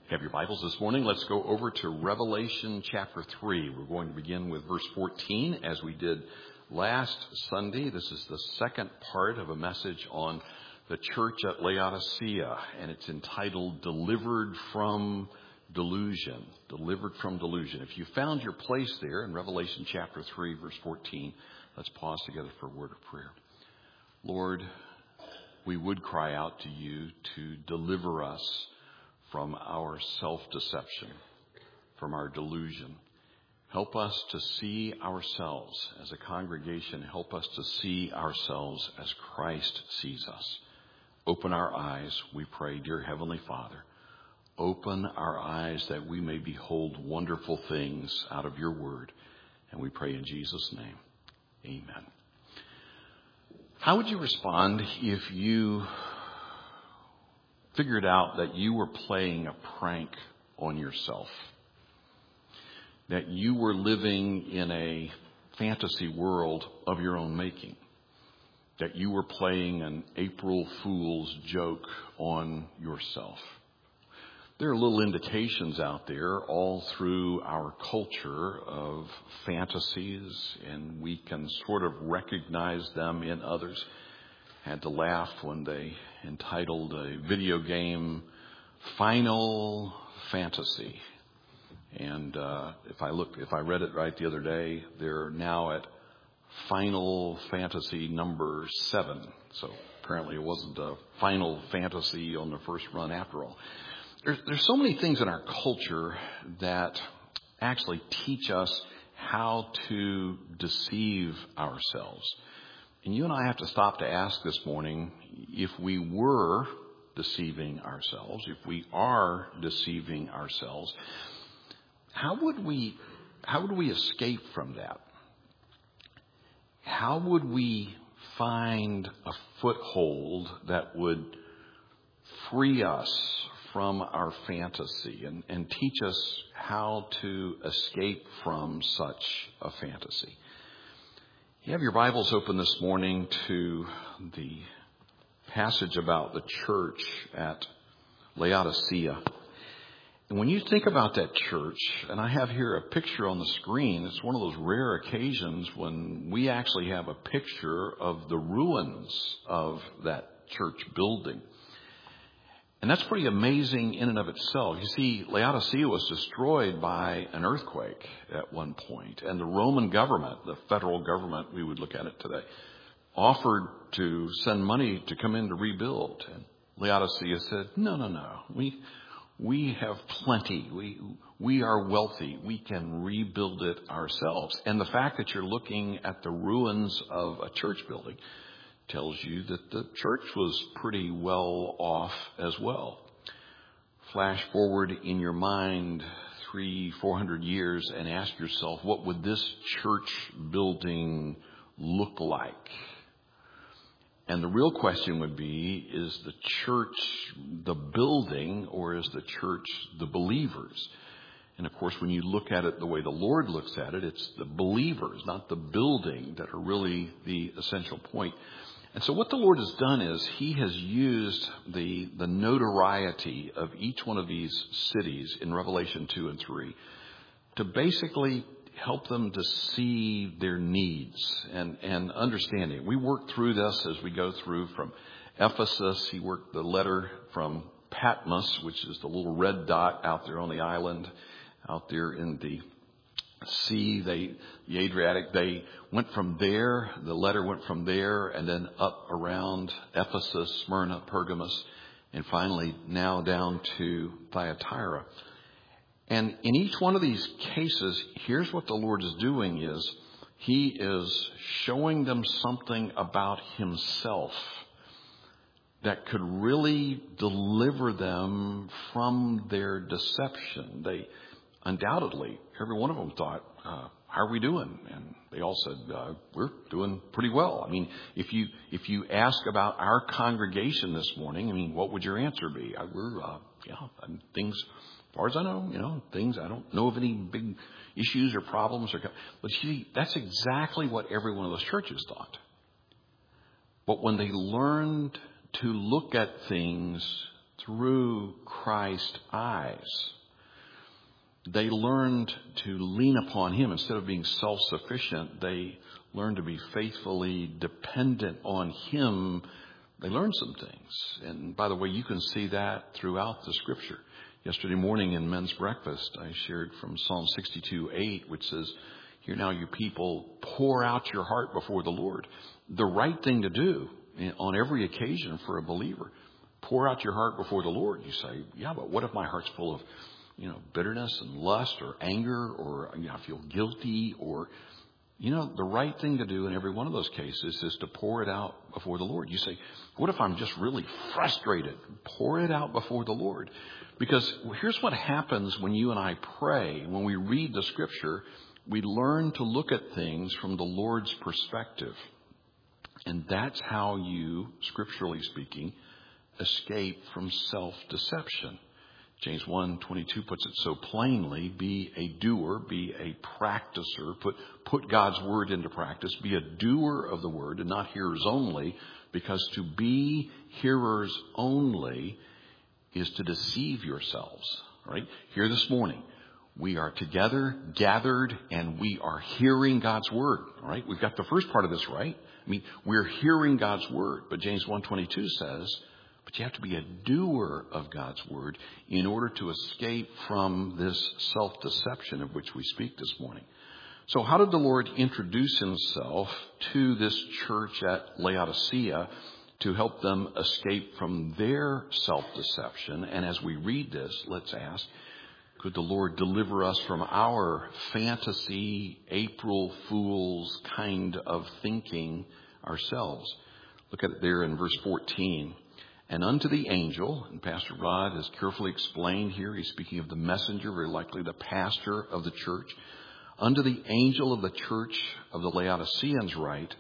Have your Bibles this morning. Let's go over to Revelation chapter 3. We're going to begin with verse 14 as we did last Sunday. This is the second part of a message on the church at Laodicea, and it's entitled Delivered from Delusion. Delivered from Delusion. If you found your place there in Revelation chapter 3, verse 14, let's pause together for a word of prayer. Lord, we would cry out to you to deliver us from our self-deception, from our delusion. Help us to see ourselves as a congregation. Help us to see ourselves as Christ sees us. Open our eyes, we pray, dear Heavenly Father. Open our eyes that we may behold wonderful things out of your word. And we pray in Jesus' name. Amen. How would you respond if you figured out that you were playing a prank on yourself? That you were living in a fantasy world of your own making? That you were playing an April Fool's joke on yourself? There are little indications out there all through our culture of fantasies, and we can sort of recognize them in others. Had to laugh when they entitled a video game Final Fantasy. And if I read it right the other day, they're now at Final Fantasy number 7. So apparently it wasn't a Final Fantasy on the first run after all. There's so many things in our culture that actually teach us how to deceive ourselves. And you and I have to stop to ask this morning, if we were deceiving ourselves, if we are deceiving ourselves, how would we escape from that? How would we find a foothold that would free us from our fantasy and teach us how to escape from such a fantasy? You have your Bibles open this morning to the passage about the church at Laodicea. And when you think about that church, and I have here a picture on the screen, it's one of those rare occasions when we actually have a picture of the ruins of that church building. And that's pretty amazing in and of itself. You see, Laodicea was destroyed by an earthquake at one point. And the Roman government, the federal government, we would look at it today, offered to send money to come in to rebuild. And Laodicea said, no. We have plenty. We are wealthy. We can rebuild it ourselves. And the fact that you're looking at the ruins of a church building tells you that the church was pretty well off as well. Flash forward in your mind 300-400 years and ask yourself, what would this church building look like? And the real question would be, is the church the building, or is the church the believers? And of course, when you look at it the way the Lord looks at it, it's the believers, not the building, that are really the essential point. And so what the Lord has done is he has used the notoriety of each one of these cities in Revelation 2 and 3 to basically help them to see their needs and understanding. We work through this as we go through from Ephesus. He worked the letter from Patmos, which is the little red dot out there on the island, out there in the sea, the Adriatic. They went from there, the letter went from there, and then up around Ephesus, Smyrna, Pergamos, and finally now down to Thyatira. And in each one of these cases, here's what the Lord is doing is he is showing them something about himself that could really deliver them from their deception. They undoubtedly, every one of them thought, how are we doing? And they all said, we're doing pretty well. I mean, if you ask about our congregation this morning, I mean, what would your answer be? Things, as far as I know, things, I don't know of any big issues or problems. But see, that's exactly what every one of those churches thought. But when they learned to look at things through Christ's eyes. They learned to lean upon Him. Instead of being self-sufficient, they learned to be faithfully dependent on Him. They learned some things. And by the way, you can see that throughout the Scripture. Yesterday morning in men's breakfast, I shared from Psalm 62:8, which says, "Hear now, you people, pour out your heart before the Lord." The right thing to do on every occasion for a believer. Pour out your heart before the Lord. You say, yeah, but what if my heart's full of, bitterness and lust or anger, or I feel guilty, or, the right thing to do in every one of those cases is to pour it out before the Lord. You say, what if I'm just really frustrated? Pour it out before the Lord. Because here's what happens when you and I pray. When we read the Scripture, we learn to look at things from the Lord's perspective. And that's how you, scripturally speaking, escape from self-deception. James 1:22 puts it so plainly: be a doer, be a practicer, put God's word into practice, be a doer of the word and not hearers only, because to be hearers only is to deceive yourselves, right? Here this morning, we are together, gathered, and we are hearing God's word, all right? We've got the first part of this right. We're hearing God's word, but James 1:22 says, but you have to be a doer of God's word in order to escape from this self-deception of which we speak this morning. So how did the Lord introduce Himself to this church at Laodicea to help them escape from their self-deception? And as we read this, let's ask, could the Lord deliver us from our fantasy, April Fool's kind of thinking ourselves? Look at it there in verse 14. And unto the angel, and Pastor Rod has carefully explained here, he's speaking of the messenger, very likely the pastor of the church. Unto the angel of the church of the Laodiceans write,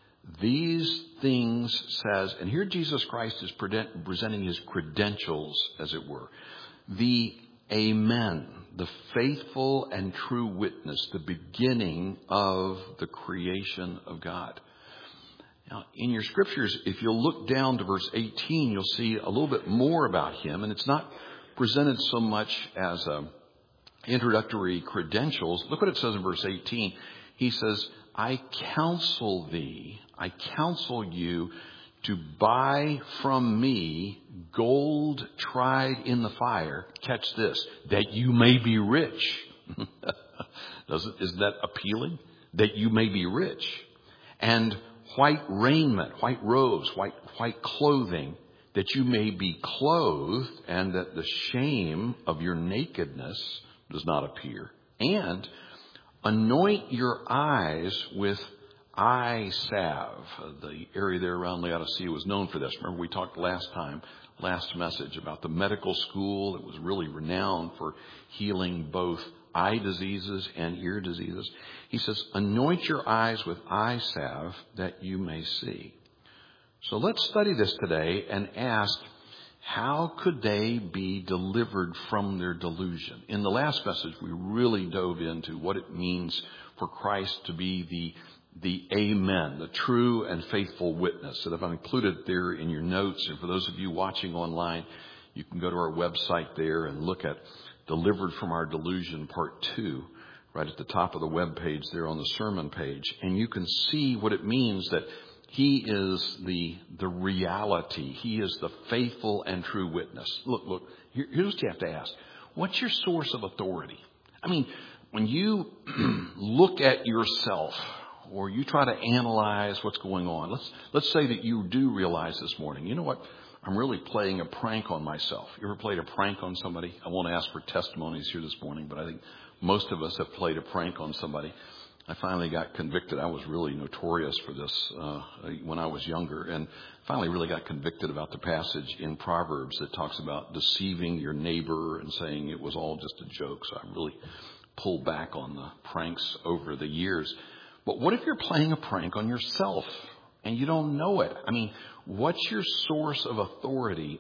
these things says, and here Jesus Christ is presenting His credentials, as it were. The Amen, the faithful and true witness, the beginning of the creation of God. Now, in your scriptures, if you'll look down to verse 18, you'll see a little bit more about Him. And it's not presented so much as introductory credentials. Look what it says in verse 18. He says, I counsel thee, I counsel you to buy from me gold tried in the fire. Catch this, that you may be rich. Isn't that appealing? That you may be rich. And white raiment, white robes, white clothing, that you may be clothed, and that the shame of your nakedness does not appear. And anoint your eyes with eye salve. The area there around Laodicea was known for this. Remember, we talked last message about the medical school. It was really renowned for healing both eye diseases and ear diseases. He says, anoint your eyes with eye salve that you may see. So let's study this today and ask, how could they be delivered from their delusion? In the last message, we really dove into what it means for Christ to be the Amen, the true and faithful witness. And I've included there in your notes. And for those of you watching online, you can go to our website there and look at Delivered from Our Delusion Part 2, right at the top of the web page there on the sermon page. And you can see what it means that He is the reality. He is the faithful and true witness. Look, here's what you have to ask. What's your source of authority? When you look at yourself or you try to analyze what's going on, let's say that you do realize this morning, you know what? I'm really playing a prank on myself. You ever played a prank on somebody? I won't ask for testimonies here this morning, but I think most of us have played a prank on somebody. I finally got convicted. I was really notorious for this when I was younger, and finally really got convicted about the passage in Proverbs that talks about deceiving your neighbor and saying it was all just a joke. So I really pulled back on the pranks over the years. But what if you're playing a prank on yourself and you don't know it? What's your source of authority?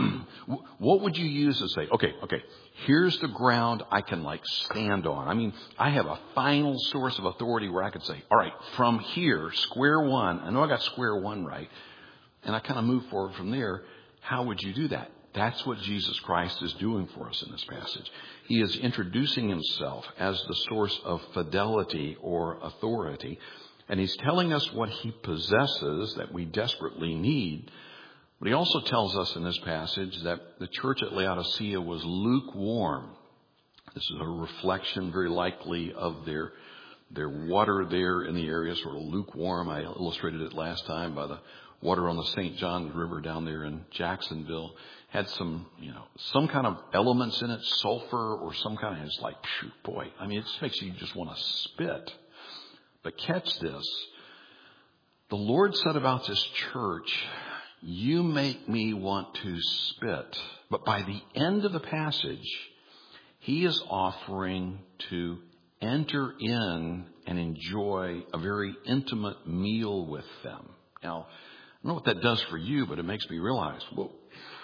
What would you use to say, okay, here's the ground I can stand on. I have a final source of authority where I could say, all right, from here, square one, I know I got square one right, and I kind of move forward from there. How would you do that? That's what Jesus Christ is doing for us in this passage. He is introducing himself as the source of fidelity or authority. And he's telling us what he possesses that we desperately need. But he also tells us in this passage that the church at Laodicea was lukewarm. This is a reflection very likely of their water there in the area, sort of lukewarm. I illustrated it last time by the water on the St. John River down there in Jacksonville. Had some kind of elements in it, sulfur or some kind of, it's like, boy, I mean, it just makes you just want to spit. But catch this. The Lord said about this church, you make me want to spit. But by the end of the passage, he is offering to enter in and enjoy a very intimate meal with them. Now, I don't know what that does for you, but it makes me realize, well,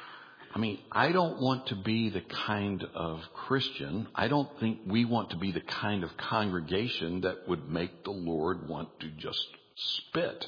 I don't want to be the kind of Christian. I don't think we want to be the kind of congregation that would make the Lord want to just spit.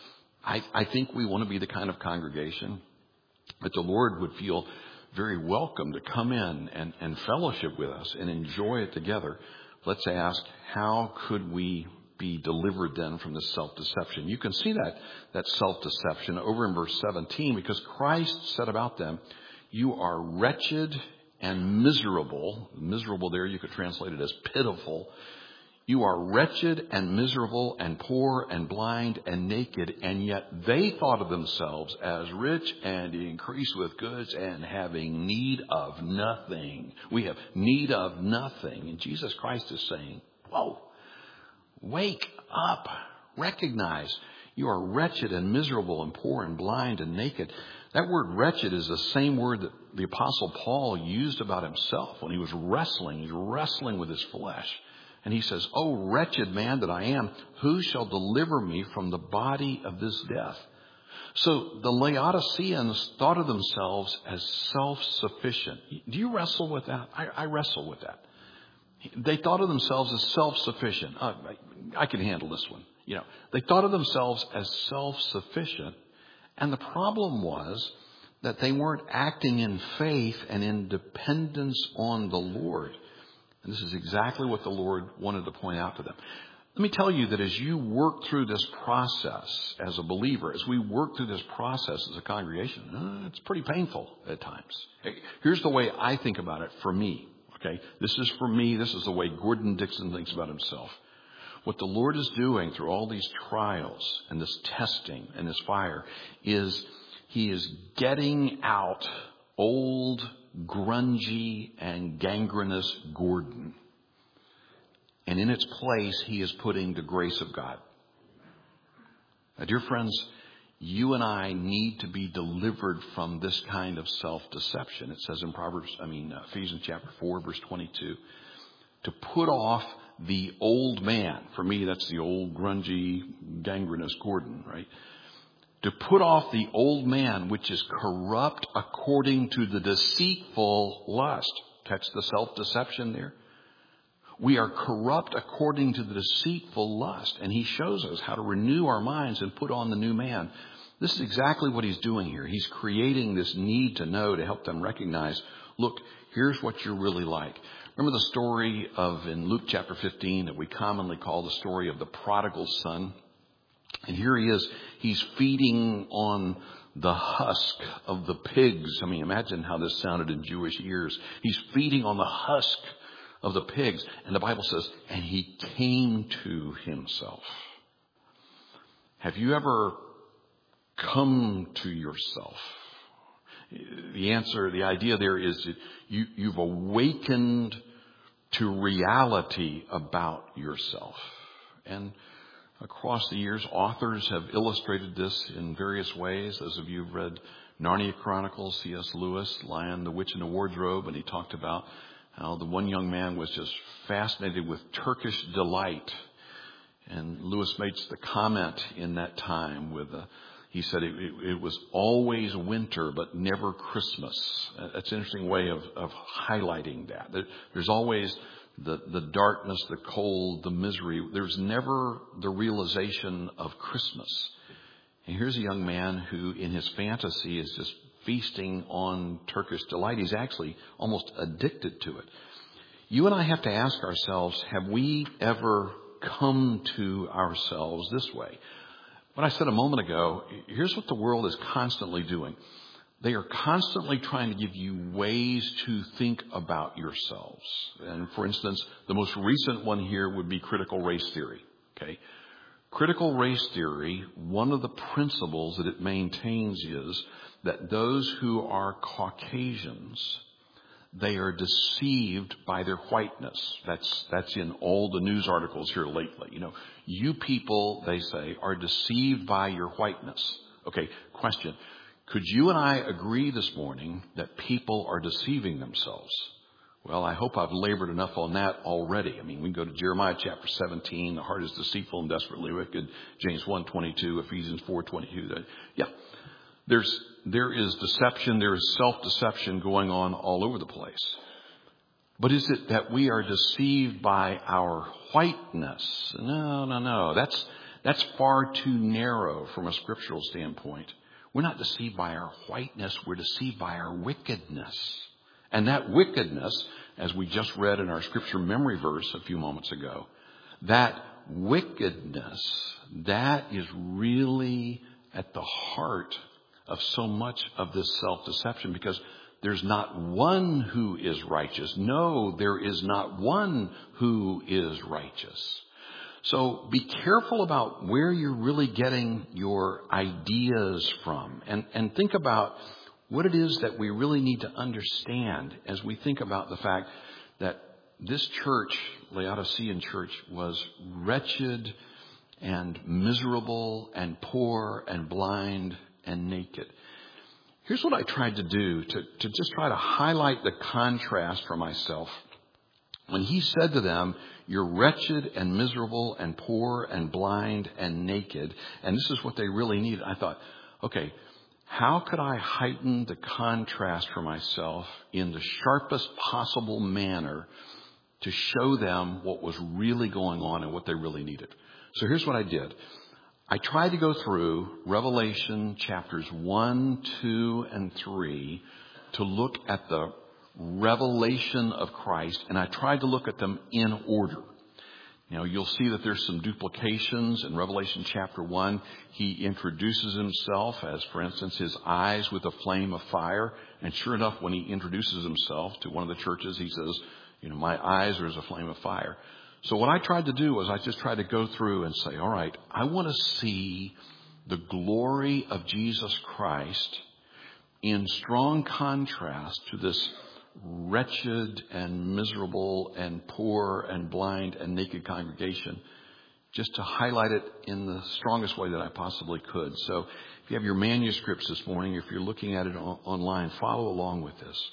I think we want to be the kind of congregation that the Lord would feel very welcome to come in and fellowship with us and enjoy it together. Let's ask, how could we be delivered then from this self-deception? You can see that self-deception over in verse 17, because Christ said about them, you are wretched and miserable. Miserable there, you could translate it as pitiful. You are wretched and miserable and poor and blind and naked, and yet they thought of themselves as rich and increased with goods and having need of nothing. We have need of nothing. And Jesus Christ is saying, whoa, wake up, recognize you are wretched and miserable and poor and blind and naked. That word wretched is the same word that the Apostle Paul used about himself when he was wrestling. He's wrestling with his flesh. And he says, oh, wretched man that I am, who shall deliver me from the body of this death? So the Laodiceans thought of themselves as self-sufficient. Do you wrestle with that? I wrestle with that. They thought of themselves as self-sufficient. I can handle this one. They thought of themselves as self-sufficient. And the problem was that they weren't acting in faith and in dependence on the Lord. And this is exactly what the Lord wanted to point out to them. Let me tell you that as you work through this process as a believer, as we work through this process as a congregation, it's pretty painful at times. Here's the way I think about it for me. Okay, this is for me. This is the way Gordon Dixon thinks about himself. What the Lord is doing through all these trials and this testing and this fire is he is getting out old, grungy, and gangrenous Gordon. And in its place, he is putting the grace of God. Now, dear friends, you and I need to be delivered from this kind of self-deception. It says in Ephesians chapter 4, verse 22, to put off the old man. For me, that's the old, grungy, gangrenous Gordon, right? To put off the old man, which is corrupt according to the deceitful lust. Catch the self-deception there? We are corrupt according to the deceitful lust. And he shows us how to renew our minds and put on the new man. This is exactly what he's doing here. He's creating this need to know to help them recognize, look, here's what you're really like. Remember the story in Luke chapter 15 that we commonly call the story of the prodigal son? And here he is. He's feeding on the husk of the pigs. Imagine how this sounded in Jewish ears. He's feeding on the husk of the pigs. And the Bible says, and he came to himself. Have you ever come to yourself? The answer, the idea there is that you've awakened to reality about yourself. And across the years, authors have illustrated this in various ways. Those of you who've read Narnia Chronicles, C.S. Lewis, Lion, the Witch in the Wardrobe, and he talked about how the one young man was just fascinated with Turkish delight. And Lewis makes the comment in that time he said it was always winter, but never Christmas. That's an interesting way of highlighting that. There's always the darkness, the cold, the misery. There's never the realization of Christmas. And here's a young man who in his fantasy is just feasting on Turkish delight. He's actually almost addicted to it. You and I have to ask ourselves, have we ever come to ourselves this way? What I said a moment ago, here's what the world is constantly doing. They are constantly trying to give you ways to think about yourselves. And for instance, the most recent one here would be critical race theory. Okay? Critical race theory, one of the principles that it maintains is that those who are Caucasians, they are deceived by their whiteness. That's in all the news articles here lately. You know, you people, they say, are deceived by your whiteness. Okay, question. Could you and I agree this morning that people are deceiving themselves? Well, I hope I've labored enough on that already. I mean, we can go to Jeremiah chapter 17. The heart is deceitful and desperately wicked. James 1:22, Ephesians 4:22. Yeah, there is deception. There is self-deception going on all over the place. But is it that we are deceived by our whiteness? No. That's far too narrow from a scriptural standpoint. We're not deceived by our whiteness. We're deceived by our wickedness. And that wickedness, as we just read in our scripture memory verse a few moments ago, that wickedness, that is really at the heart of so much of this self-deception, because there's not one who is righteous. No, there is not one who is righteous. So be careful about where you're really getting your ideas from, and think about what it is that we really need to understand as we think about the fact that this church, Laodicean church, was wretched and miserable and poor and blind and naked. Here's what I tried to do to just try to highlight the contrast for myself. When he said to them, you're wretched and miserable and poor and blind and naked, and this is what they really needed, I thought, okay, how could I heighten the contrast for myself in the sharpest possible manner to show them what was really going on and what they really needed? So here's what I did. I tried to go through Revelation chapters 1, 2, and 3 to look at the revelation of Christ, and I tried to look at them in order. Now, you'll see that there's some duplications in Revelation chapter 1. He introduces himself as, for instance, his eyes with a flame of fire. And sure enough, when he introduces himself to one of the churches, he says, you know, my eyes are as a flame of fire. So what I tried to do was I just tried to go through and say, all right, I want to see the glory of Jesus Christ in strong contrast to this wretched and miserable and poor and blind and naked congregation, just to highlight it in the strongest way that I possibly could. So if you have your manuscripts this morning, if you're looking at it online, follow along with this.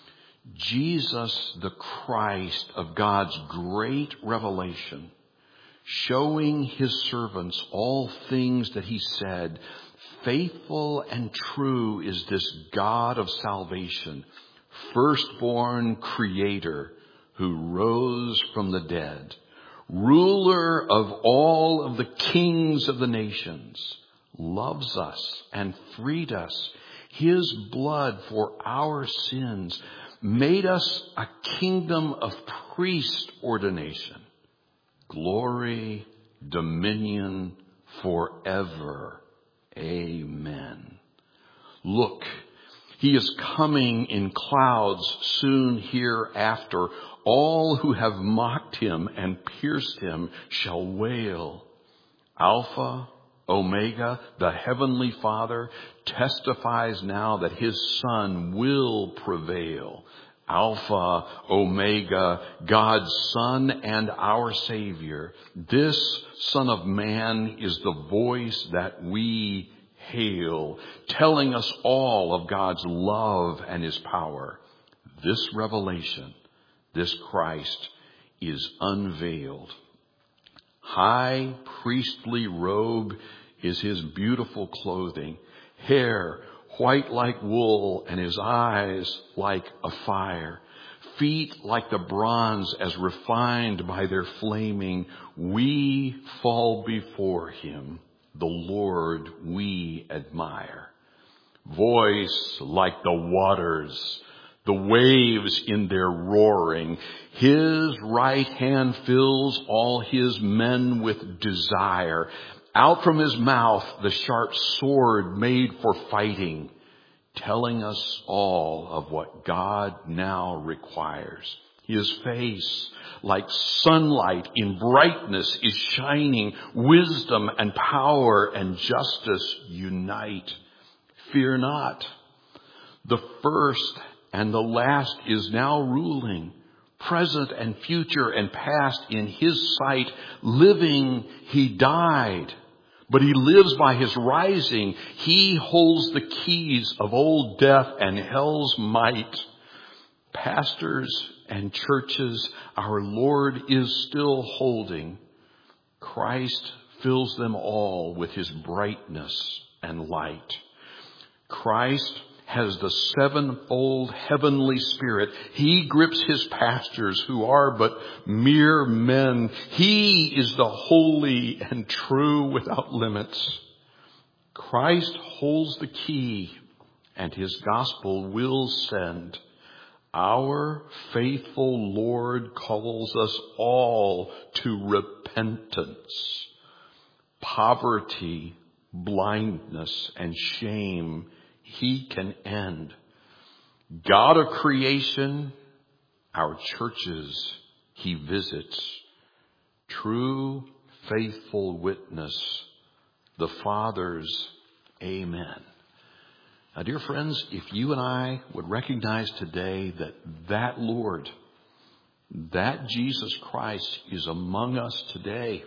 Jesus, the Christ of God's great revelation, showing his servants all things that he said, faithful and true is this God of salvation, firstborn creator who rose from the dead, ruler of all of the kings of the nations, loves us and freed us, his blood for our sins, made us a kingdom of priest ordination, glory, dominion forever. Amen. Look, he is coming in clouds soon hereafter. All who have mocked him and pierced him shall wail. Alpha, Omega, the Heavenly Father, testifies now that his Son will prevail. Alpha, Omega, God's Son and our Savior. This Son of Man is the voice that we hail, telling us all of God's love and his power. This revelation, this Christ, is unveiled. High priestly robe is his beautiful clothing, hair white like wool, and his eyes like a fire, feet like the bronze as refined by their flaming. We fall before him, the Lord we admire. voice like the waters, the waves in their roaring. His right hand fills all his men with desire. Out from his mouth the sharp sword made for fighting, telling us all of what God now requires. His face, like sunlight in brightness, is shining. Wisdom and power and justice unite. Fear not. The first and the last is now ruling. Present and future and past in his sight. Living, he died, but he lives by his rising. He holds the keys of old death and hell's might. Pastors and churches, our Lord is still holding. Christ fills them all with his brightness and light. Christ has the sevenfold heavenly Spirit. He grips his pastors who are but mere men. He is the holy and true without limits. Christ holds the key, and his gospel will send. Our faithful Lord calls us all to repentance. Poverty, blindness, and shame he can end. God of creation, our churches he visits. True, faithful witness, the Father's amen. Now, dear friends, if you and I would recognize today that that Lord, that Jesus Christ is among us today,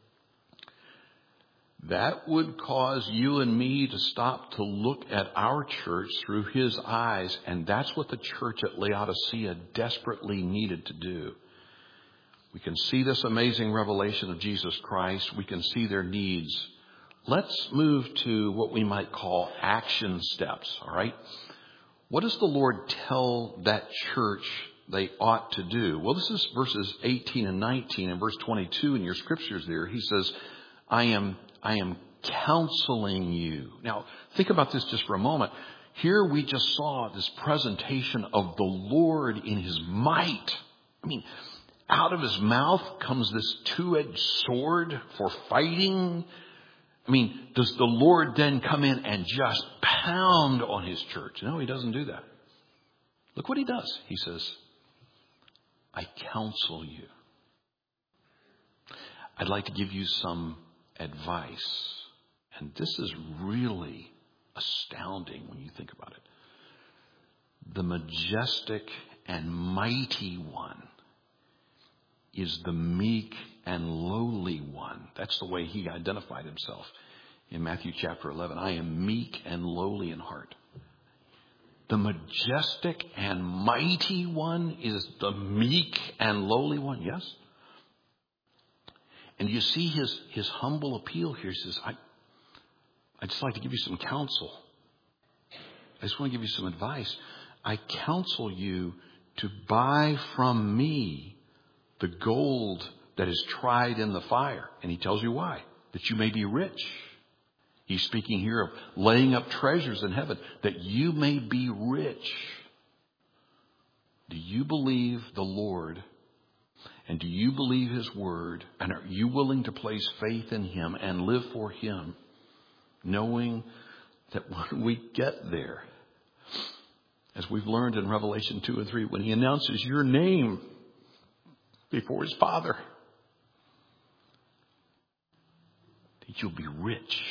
that would cause you and me to stop to look at our church through his eyes. And that's what the church at Laodicea desperately needed to do. We can see this amazing revelation of Jesus Christ. We can see their needs. Let's move to what we might call action steps, all right? What does the Lord tell that church they ought to do? Well, this is verses 18 and 19 and verse 22 in your scriptures there. He says, I am counseling you. Now, think about this just for a moment. Here we just saw this presentation of the Lord in his might. I mean, out of his mouth comes this two-edged sword for fighting. I mean, does the Lord then come in and just pound on his church? No, he doesn't do that. Look what he does. He says, I counsel you. I'd like to give you some advice. And this is really astounding when you think about it. The majestic and mighty one is the meek and lowly one. That's the way he identified himself in Matthew chapter 11. I am meek and lowly in heart. The majestic and mighty one is the meek and lowly one. Yes? And you see his humble appeal here. He says, I'd just like to give you some counsel. I just want to give you some advice. I counsel you to buy from me the gold that is tried in the fire. And he tells you why. That you may be rich. He's speaking here of laying up treasures in heaven. That you may be rich. Do you believe the Lord? And do you believe his word? And are you willing to place faith in him and live for him? Knowing that when we get there, as we've learned in Revelation 2 and 3, when he announces your name before his Father, that you'll be rich,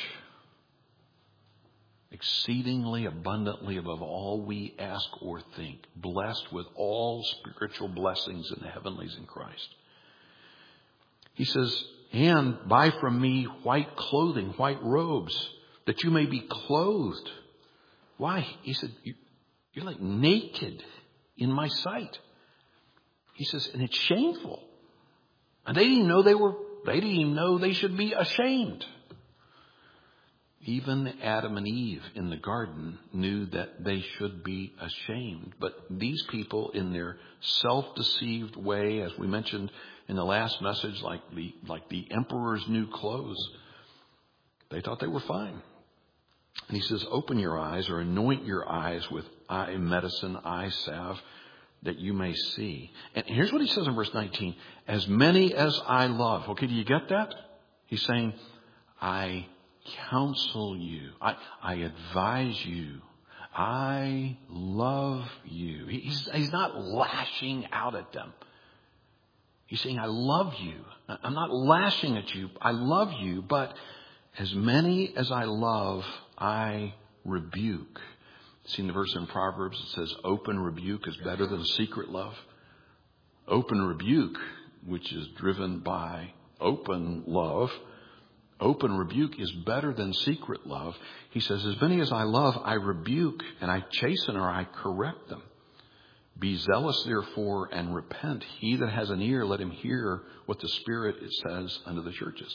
exceedingly abundantly above all we ask or think, blessed with all spiritual blessings in the heavenlies in Christ. He says, and buy from me white clothing, white robes, that you may be clothed. Why? He said, you're like naked in my sight. He says, and it's shameful. And they didn't even know they should be ashamed. Even Adam and Eve in the garden knew that they should be ashamed. But these people, in their self-deceived way, as we mentioned in the last message, like the emperor's new clothes, they thought they were fine. And he says, open your eyes or anoint your eyes with eye medicine, eye salve, that you may see. And here's what he says in verse 19. As many as I love. Okay, do you get that? He's saying, I counsel you. I advise you. I love you. He's not lashing out at them. He's saying, I love you. I'm not lashing at you. I love you, but as many as I love, I rebuke. See in the verse in Proverbs, it says, open rebuke is better than secret love. Open rebuke, which is driven by open love. Open rebuke is better than secret love. He says, as many as I love, I rebuke, and I chasten or I correct them. Be zealous, therefore, and repent. He that has an ear, let him hear what the Spirit, it says, unto the churches.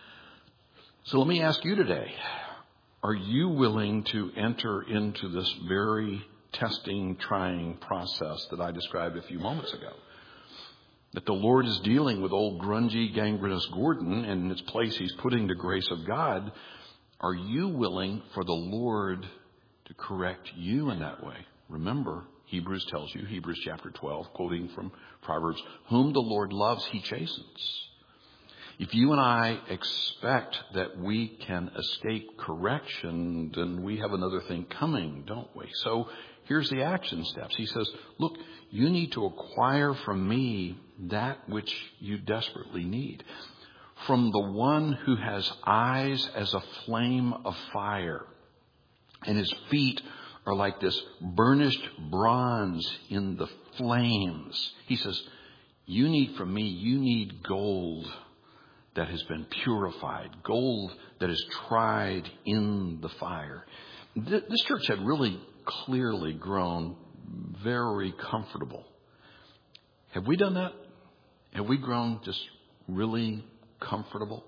So let me ask you today, are you willing to enter into this very testing, trying process that I described a few moments ago? That the Lord is dealing with old grungy, gangrenous Gordon, and in its place he's putting the grace of God. Are you willing for the Lord to correct you in that way? Remember, Hebrews tells you, Hebrews chapter 12, quoting from Proverbs, whom the Lord loves, he chastens. If you and I expect that we can escape correction, then we have another thing coming, don't we? So here's the action steps. He says, look, you need to acquire from me that which you desperately need. From the one who has eyes as a flame of fire, and his feet are like this burnished bronze in the flames. He says, you need from me, you need gold that has been purified, gold that is tried in the fire. This church had really clearly grown very comfortable. Have we done that? Have we grown just really comfortable?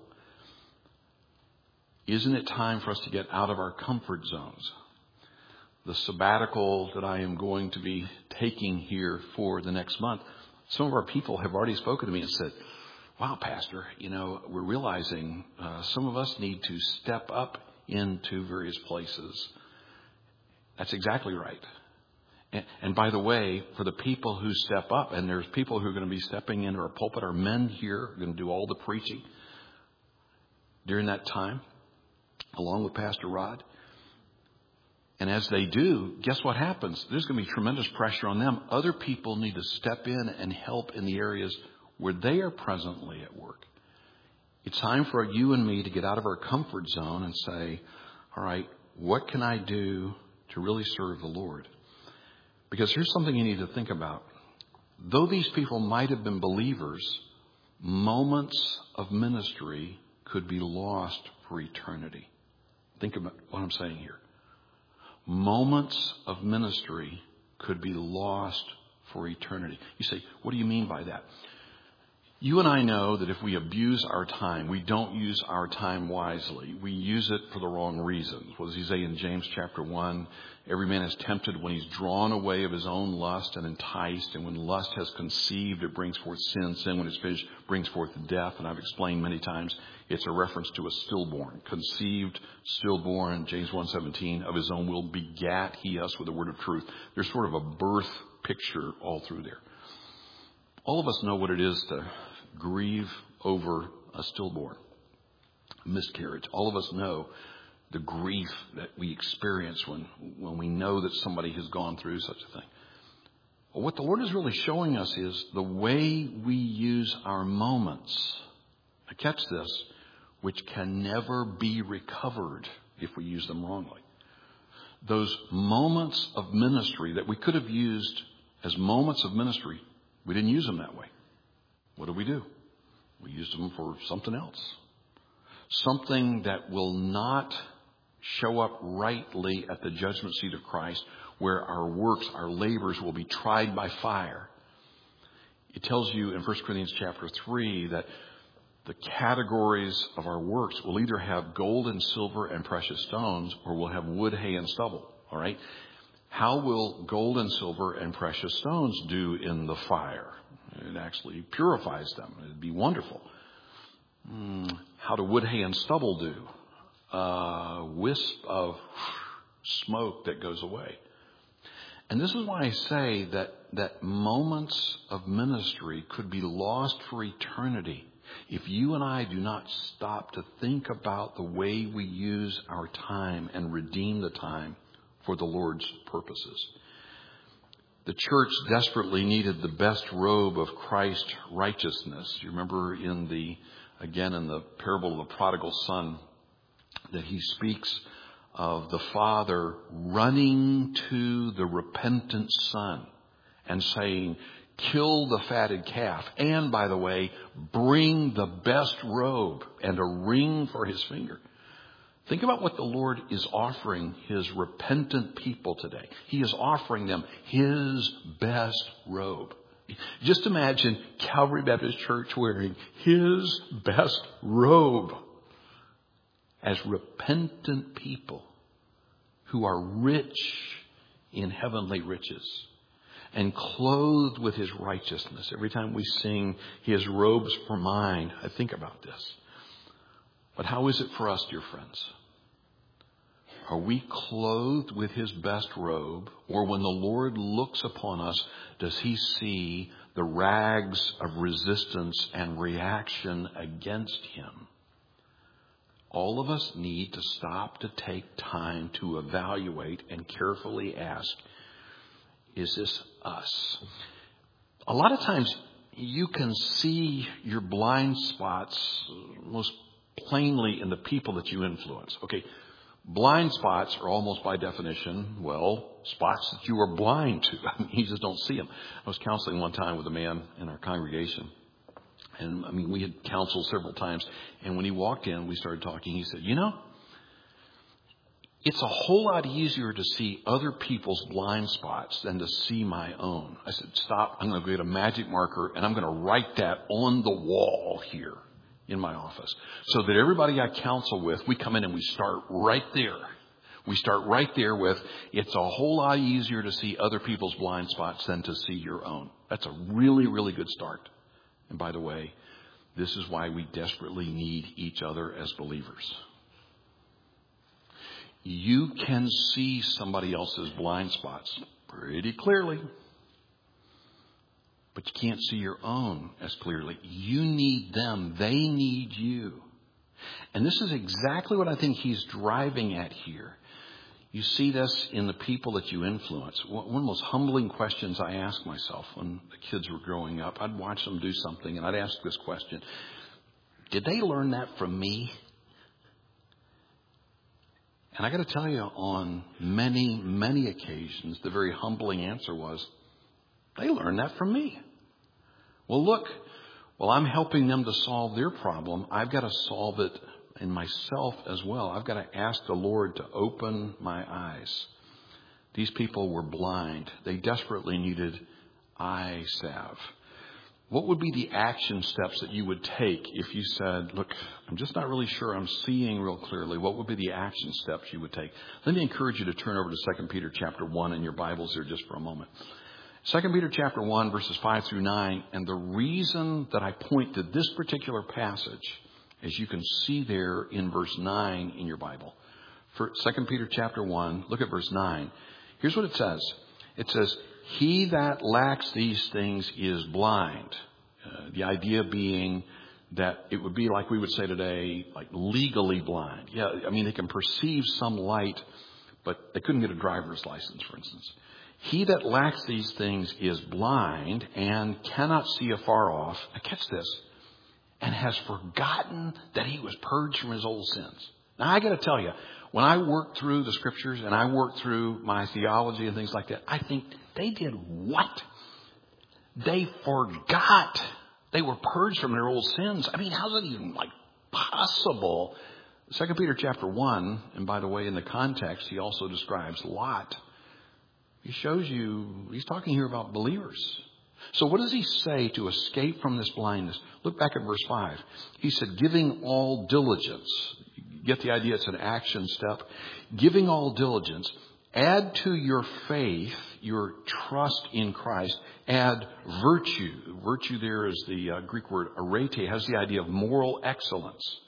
Isn't it time for us to get out of our comfort zones? The sabbatical that I am going to be taking here for the next month, some of our people have already spoken to me and said, wow, Pastor, we're realizing some of us need to step up into various places. That's exactly right. And by the way, for the people who step up, and there's people who are going to be stepping into our pulpit, our men here are going to do all the preaching during that time, along with Pastor Rod. And as they do, guess what happens? There's going to be tremendous pressure on them. Other people need to step in and help in the areas where they are presently at work. It's time for you and me to get out of our comfort zone and say, all right, what can I do to really serve the Lord? Because here's something you need to think about. Though these people might have been believers, moments of ministry could be lost for eternity. Think about what I'm saying here. Moments of ministry could be lost for eternity. You say, what do you mean by that? You and I know that if we abuse our time, we don't use our time wisely. We use it for the wrong reasons. What does he say in James chapter 1? Every man is tempted when he's drawn away of his own lust and enticed. And when lust has conceived, it brings forth sin. Sin, when it's finished, brings forth death. And I've explained many times, it's a reference to a stillborn. Conceived, stillborn, James 1:17, of his own will begat he us with the word of truth. There's sort of a birth picture all through there. All of us know what it is to grieve over a stillborn, miscarriage. All of us know the grief that we experience when we know that somebody has gone through such a thing. Well, what the Lord is really showing us is the way we use our moments, now catch this, which can never be recovered if we use them wrongly. Those moments of ministry that we could have used as moments of ministry, we didn't use them that way. What do? We used them for something else. Something that will not show up rightly at the judgment seat of Christ, where our works, our labors will be tried by fire. It tells you in 1 Corinthians chapter 3 that the categories of our works will either have gold and silver and precious stones, or will have wood, hay, and stubble. All right? How will gold and silver and precious stones do in the fire? It actually purifies them. It'd be wonderful. How do wood, hay, and stubble do? wisp of smoke that goes away. And this is why I say that moments of ministry could be lost for eternity if you and I do not stop to think about the way we use our time and redeem the time for the Lord's purposes. The church desperately needed the best robe of Christ's righteousness. You remember in the parable of the prodigal son that he speaks of the father running to the repentant son and saying, kill the fatted calf. And by the way, bring the best robe and a ring for his finger. Think about what the Lord is offering his repentant people today. He is offering them his best robe. Just imagine Calvary Baptist Church wearing his best robe as repentant people who are rich in heavenly riches and clothed with his righteousness. Every time we sing his robes for mine, I think about this. But how is it for us, dear friends? Are we clothed with his best robe? Or when the Lord looks upon us, does he see the rags of resistance and reaction against him? All of us need to stop to take time to evaluate and carefully ask, is this us? A lot of times you can see your blind spots most plainly in the people that you influence. Okay, blind spots are almost by definition, spots that you are blind to. I mean, you just don't see them. I was counseling one time with a man in our congregation. And we had counseled several times. And when he walked in, we started talking. He said, it's a whole lot easier to see other people's blind spots than to see my own. I said, stop. I'm going to get a magic marker and I'm going to write that on the wall here in my office so that everybody I counsel with, we come in and we start right there. We start right there with, it's a whole lot easier to see other people's blind spots than to see your own. That's a really, really good start. And by the way, this is why we desperately need each other as believers. You can see somebody else's blind spots pretty clearly, but you can't see your own as clearly. You need them. They need you. And this is exactly what I think he's driving at here. You see this in the people that you influence. One of the most humbling questions I asked myself when the kids were growing up, I'd watch them do something and I'd ask this question, did they learn that from me? And I got to tell you, on many, many occasions, the very humbling answer was, they learned that from me. Well, look, while I'm helping them to solve their problem, I've got to solve it in myself as well. I've got to ask the Lord to open my eyes. These people were blind. They desperately needed eye salve. What would be the action steps that you would take if you said, look, I'm just not really sure I'm seeing real clearly? What would be the action steps you would take? Let me encourage you to turn over to 2 Peter chapter 1 in your Bibles here just for a moment. 2 Peter chapter 1 verses 5 through 9. And the reason that I point to this particular passage, as you can see there in verse 9 in your Bible. For 2 Peter chapter 1, look at verse 9. Here's what it says. It says, he that lacks these things is blind. The idea being that it would be like we would say today, like legally blind. Yeah, they can perceive some light, but they couldn't get a driver's license, for instance. He that lacks these things is blind and cannot see afar off. Now catch this. And has forgotten that he was purged from his old sins. Now, I got to tell you, when I work through the scriptures and I work through my theology and things like that, I think they did what? They forgot they were purged from their old sins. How's that even possible? 2 Peter chapter 1, and by the way, in the context, he also describes Lot. He shows you, he's talking here about believers. So what does he say to escape from this blindness? Look back at verse 5. He said, giving all diligence. You get the idea, it's an action step. Giving all diligence. Add to your faith, your trust in Christ. Add virtue. Virtue there is the Greek word arete. It has the idea of moral excellence.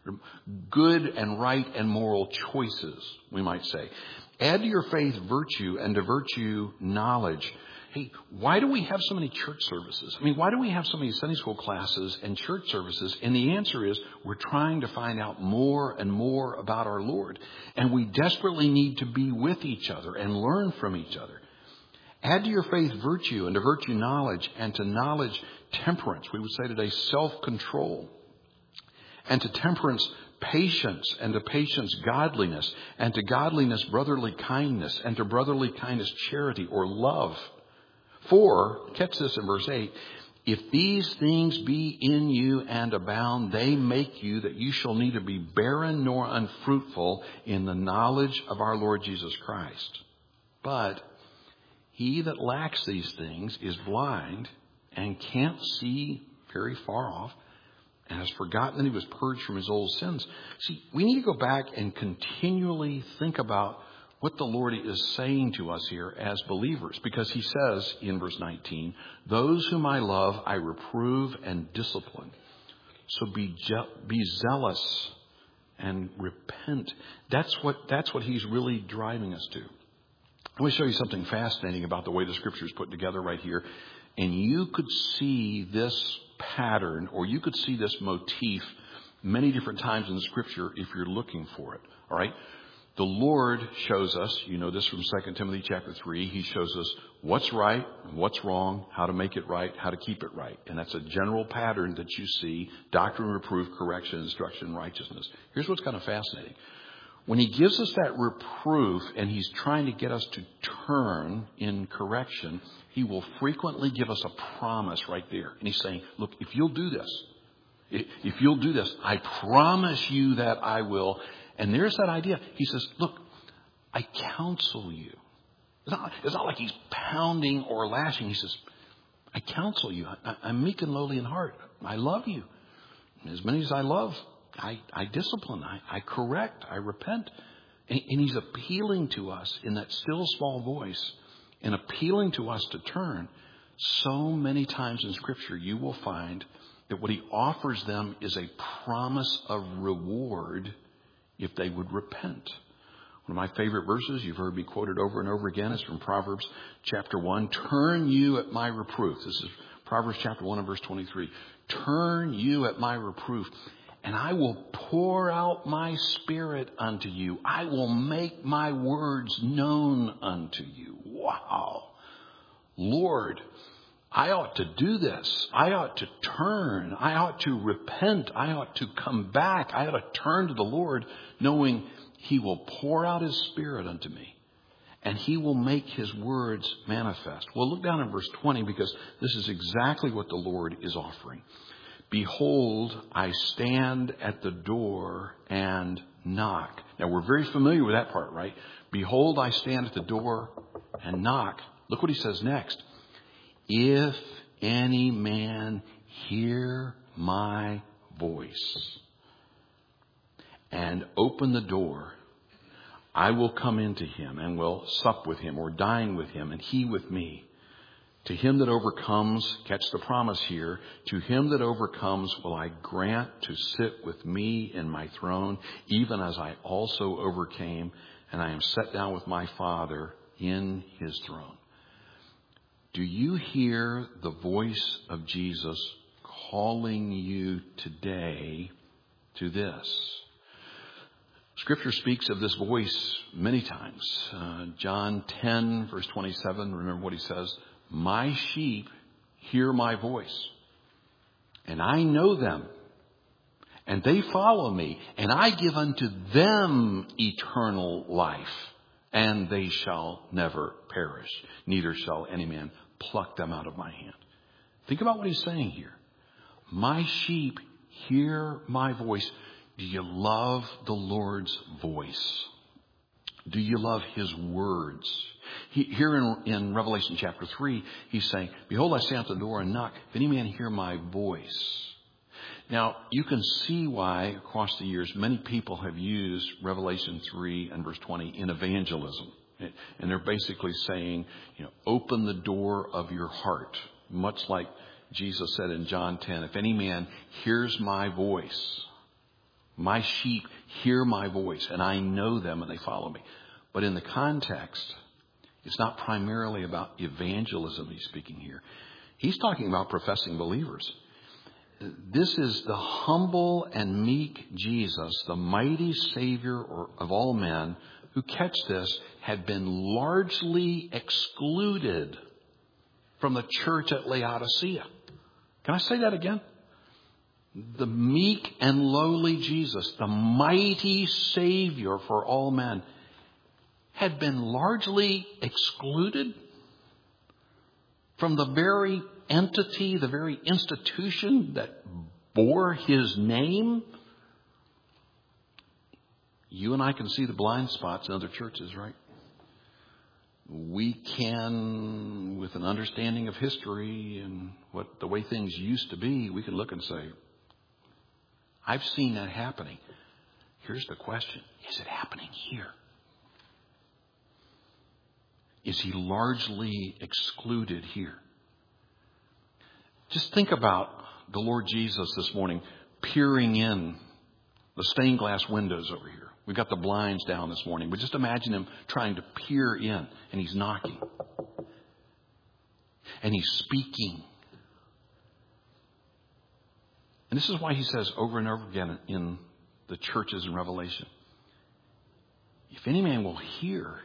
Good and right and moral choices, we might say. Add to your faith virtue, and to virtue knowledge. Hey, why do we have so many church services? I mean, why do we have so many Sunday school classes and church services? And the answer is we're trying to find out more and more about our Lord. And we desperately need to be with each other and learn from each other. Add to your faith virtue, and to virtue knowledge, and to knowledge temperance. We would say today self-control. And to temperance patience, and to patience godliness, and to godliness brotherly kindness, and to brotherly kindness charity or love. For, catch this in verse 8, if these things be in you and abound, they make you that you shall neither be barren nor unfruitful in the knowledge of our Lord Jesus Christ. But he that lacks these things is blind and can't see very far off, and has forgotten that he was purged from his old sins. See, we need to go back and continually think about what the Lord is saying to us here as believers. Because he says in verse 19, those whom I love, I reprove and discipline. So be zealous and repent. That's what he's really driving us to. Let me show you something fascinating about the way the scripture is put together right here. And you could see this pattern, or you could see this motif many different times in the scripture if you're looking for it. All right. The Lord shows us, you know this from 2 Timothy chapter 3, he shows us what's right and what's wrong, how to make it right, how to keep it right. And that's a general pattern that you see: doctrine, reproof, correction, instruction, righteousness. Here's what's kind of fascinating. When he gives us that reproof and he's trying to get us to turn in correction, he will frequently give us a promise right there. And he's saying, look, if you'll do this, I promise you that I will. And there's that idea. He says, look, I counsel you. It's not like he's pounding or lashing. He says, I counsel you. I'm meek and lowly in heart. I love you. As many as I love, I discipline, I correct, I repent. And he's appealing to us in that still small voice, and appealing to us to turn. So many times in Scripture you will find that what he offers them is a promise of reward if they would repent. One of my favorite verses, you've heard me quoted over and over again, is from Proverbs chapter 1. Turn you at my reproof. This is Proverbs chapter 1 and verse 23. Turn you at my reproof, and I will pour out my spirit unto you. I will make my words known unto you. Wow. Lord, I ought to do this. I ought to turn. I ought to repent. I ought to come back. I ought to turn to the Lord, knowing he will pour out his spirit unto me, and he will make his words manifest. Well, look down in verse 20, because this is exactly what the Lord is offering. Behold, I stand at the door and knock. Now, we're very familiar with that part, right? Behold, I stand at the door and knock. Look what he says next. If any man hear my voice and open the door, I will come into him and will sup with him, or dine with him, and he with me. To him that overcomes, catch the promise here, to him that overcomes will I grant to sit with me in my throne, even as I also overcame, and I am set down with my Father in his throne. Do you hear the voice of Jesus calling you today to this? Scripture speaks of this voice many times. John 10, verse 27, remember what he says? My sheep hear my voice, and I know them, and they follow me, and I give unto them eternal life, and they shall never perish, neither shall any man pluck them out of my hand. Think about what he's saying here. My sheep hear my voice. Do you love the Lord's voice? Do you love his words? Here in Revelation chapter 3, he's saying, behold, I stand at the door and knock. If any man hear my voice. Now, you can see why across the years many people have used Revelation 3 and verse 20 in evangelism. And they're basically saying, open the door of your heart. Much like Jesus said in John 10, if any man hears my voice My sheep hear my voice, and I know them, and they follow me. But in the context, it's not primarily about evangelism he's speaking here. He's talking about professing believers. This is the humble and meek Jesus, the mighty Savior of all men, who, catch this, had been largely excluded from the church at Laodicea. Can I say that again? The meek and lowly Jesus, the mighty Savior for all men, had been largely excluded from the very entity, the very institution that bore his name. You and I can see the blind spots in other churches, right? We can, with an understanding of history and what the way things used to be, we can look and say, I've seen that happening. Here's the question. Is it happening here? Is he largely excluded here? Just think about the Lord Jesus this morning peering in the stained glass windows over here. We've got the blinds down this morning, but just imagine him trying to peer in, and he's knocking. And he's speaking. And this is why he says over and over again in the churches in Revelation, if any man will hear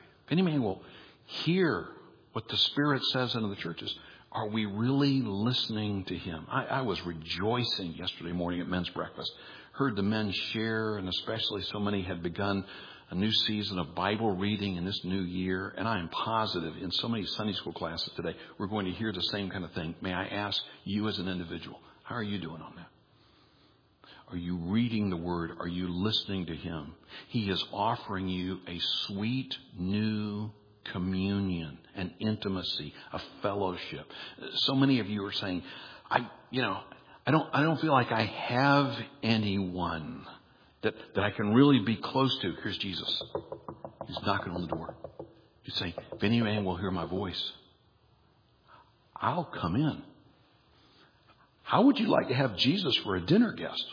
what the Spirit says into the churches, are we really listening to him? I was rejoicing yesterday morning at men's breakfast. Heard the men share, and especially so many had begun a new season of Bible reading in this new year. And I am positive in so many Sunday school classes today, we're going to hear the same kind of thing. May I ask you as an individual, how are you doing on that? Are you reading the Word? Are you listening to him? He is offering you a sweet new communion, an intimacy, a fellowship. So many of you are saying, I don't feel like I have anyone that I can really be close to. Here's Jesus. He's knocking on the door. He's saying, if any man will hear my voice, I'll come in. How would you like to have Jesus for a dinner guest?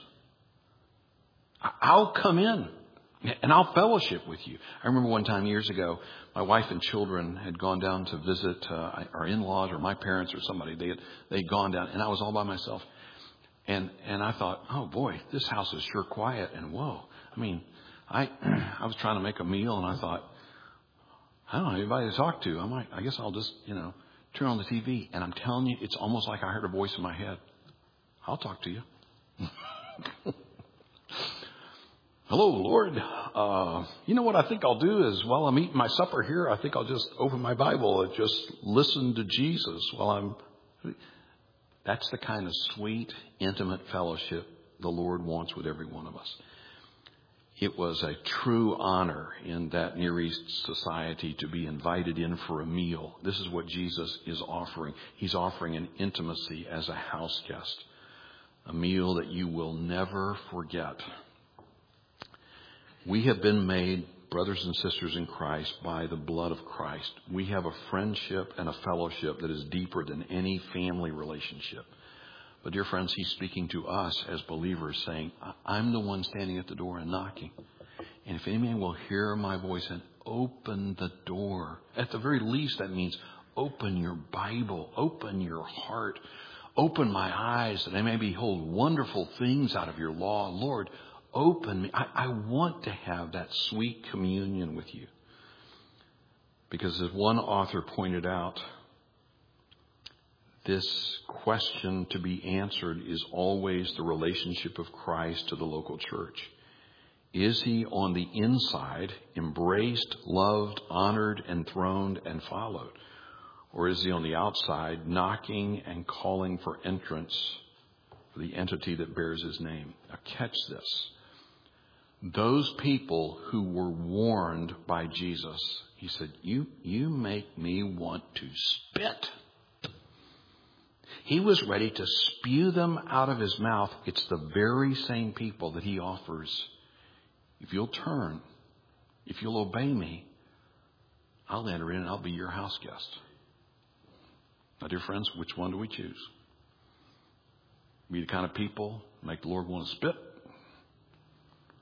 I'll come in and I'll fellowship with you. I remember one time years ago, my wife and children had gone down to visit our in-laws or my parents or somebody. They'd gone down, and I was all by myself. And I thought, oh boy, this house is sure quiet. And whoa, I mean, I was trying to make a meal, and I thought, I don't have anybody to talk to. I guess I'll just, turn on the TV. And I'm telling you, it's almost like I heard a voice in my head. I'll talk to you. Hello, Lord. You know what I think I'll do is while I'm eating my supper here, I think I'll just open my Bible and just listen to Jesus while That's the kind of sweet, intimate fellowship the Lord wants with every one of us. It was a true honor in that Near East society to be invited in for a meal. This is what Jesus is offering. He's offering an intimacy as a house guest, a meal that you will never forget. We have been made brothers and sisters in Christ by the blood of Christ. We have a friendship and a fellowship that is deeper than any family relationship. But dear friends, he's speaking to us as believers, saying, I'm the one standing at the door and knocking. And if any man will hear my voice and open the door, at the very least that means open your Bible, open your heart, open my eyes that I may behold wonderful things out of your law. Lord, open me. I want to have that sweet communion with you. Because as one author pointed out, this question to be answered is always the relationship of Christ to the local church. Is he on the inside, embraced, loved, honored, enthroned, and followed? Or is he on the outside, knocking and calling for entrance for the entity that bears his name? Now catch this. Those people who were warned by Jesus, he said, you make me want to spit. He was ready to spew them out of his mouth. It's the very same people that he offers. If you'll turn, if you'll obey me, I'll enter in and I'll be your house guest. Now, dear friends, which one do we choose? Be the kind of people make the Lord want to spit?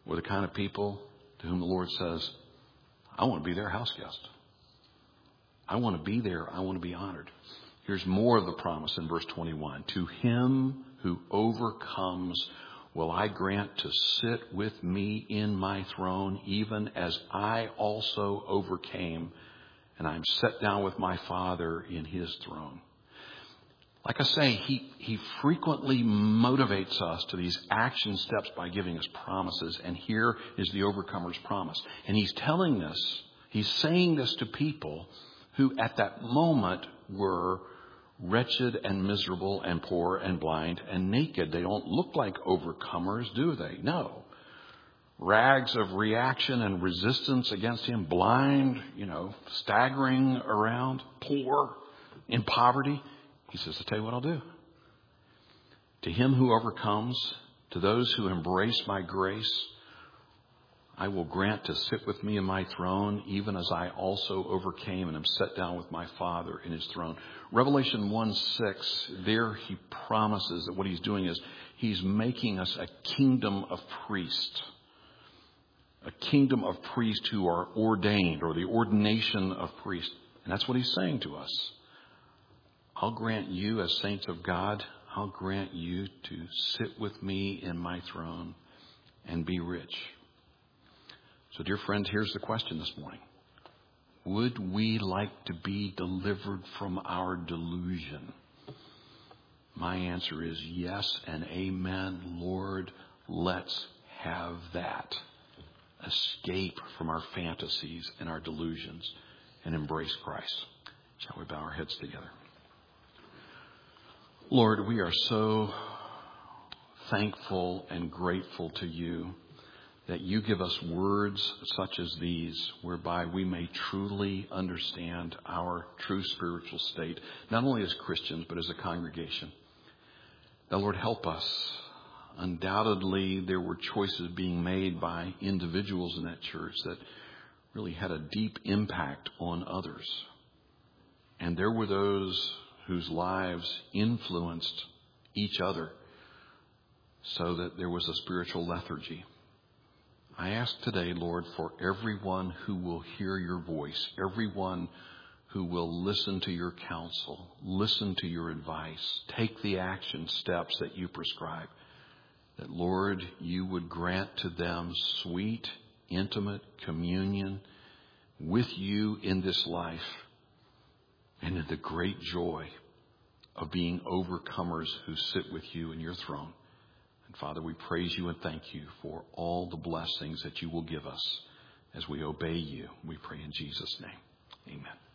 We're the kind of people to whom the Lord says, I want to be their house guest. I want to be there. I want to be honored. Here's more of the promise in verse 21. To him who overcomes will I grant to sit with me in my throne, even as I also overcame, and I'm set down with my Father in his throne. Like I say, he frequently motivates us to these action steps by giving us promises. And here is the overcomer's promise. And he's telling this, he's saying this to people who at that moment were wretched and miserable and poor and blind and naked. They don't look like overcomers, do they? No. Rags of reaction and resistance against him, blind, staggering around, poor, in poverty. He says, I'll tell you what I'll do. To him who overcomes, to those who embrace my grace, I will grant to sit with me in my throne, even as I also overcame and am set down with my Father in his throne. Revelation 1:6, there he promises that what he's doing is he's making us a kingdom of priests. A kingdom of priests who are ordained, or the ordination of priests. And that's what he's saying to us. I'll grant you as saints of God, I'll grant you to sit with me in my throne and be rich. So, dear friends, here's the question this morning. Would we like to be delivered from our delusion? My answer is yes and amen. Lord, let's have that. Escape from our fantasies and our delusions and embrace Christ. Shall we bow our heads together? Lord, we are so thankful and grateful to you that you give us words such as these, whereby we may truly understand our true spiritual state, not only as Christians, but as a congregation. Now, Lord, help us. Undoubtedly, there were choices being made by individuals in that church that really had a deep impact on others. And there were those whose lives influenced each other so that there was a spiritual lethargy. I ask today, Lord, for everyone who will hear your voice, everyone who will listen to your counsel, listen to your advice, take the action steps that you prescribe, that, Lord, you would grant to them sweet, intimate communion with you in this life and in the great joy of being overcomers who sit with you in your throne. And Father, we praise you and thank you for all the blessings that you will give us as we obey you. We pray in Jesus' name. Amen.